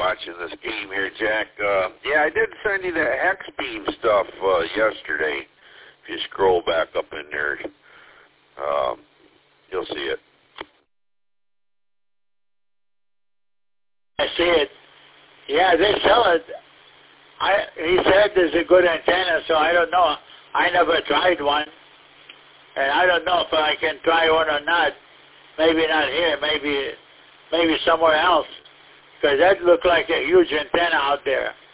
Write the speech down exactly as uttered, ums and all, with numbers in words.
watching this game here, Jack. Uh, yeah, I did send you the hex beam stuff uh, yesterday. If you scroll back up in there, um, you'll see it. I see it. Yeah, they sell it. I he said there's a good antenna, so I don't know. I never tried one, and I don't know if I can try one or not. Maybe not here. Maybe maybe somewhere else, because that looked like a huge antenna out there.